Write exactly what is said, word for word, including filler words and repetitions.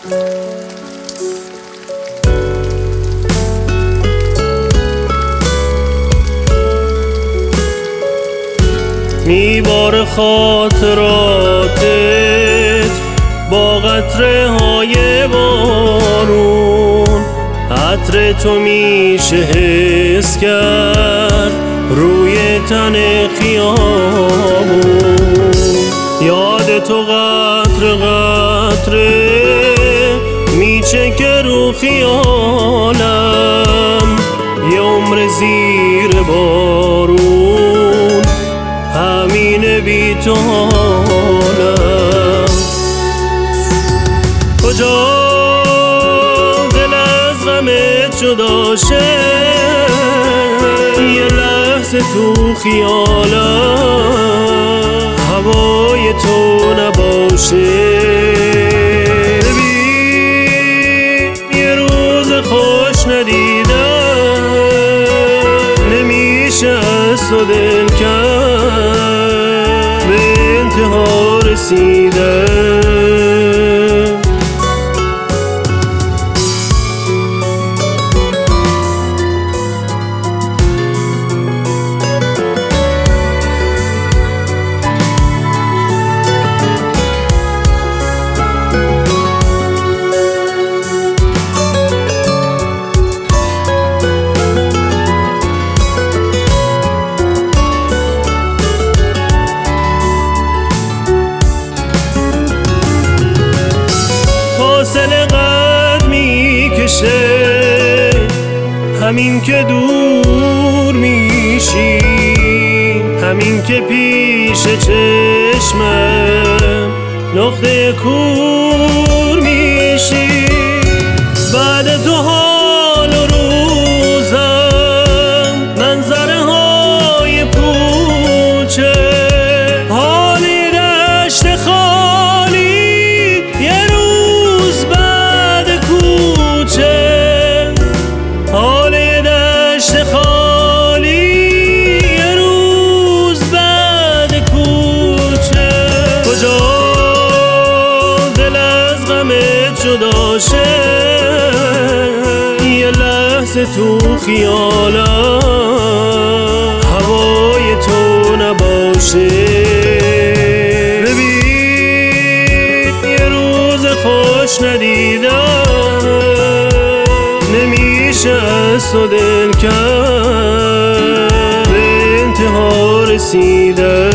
میباره خاطراتت با قطره های بارون، عطر تو میشه حس کرد روی تن خیابون. یاد تو قطره قطره میچکه رو خیالم، یه عمر زیر بارون همینه بی تو حالم. کجا دل از غمت جدا شه، یه لحظه تو خیالم هوای تو نباشه. ببین یه روز خوش ندیدم، نمیشه از تو دل کرد، به انتها رسیدم. فاصله قد میکشه همین که دور میشی، همین که پیش چشمم نقطه کور میشی. بعد تو حال و روزم منظره های پوچه، حالی دشت خالی یه روز بعد کوچه، حالی دشت خالی یه روز بعد کوچه. کجا دل از غمت جدا شه، یه لحظه تو خیالم هوای تو نباشه. ببین یه روز خوش ندیدم، نمیشه از تو دل کرد، به انتها رسیدم.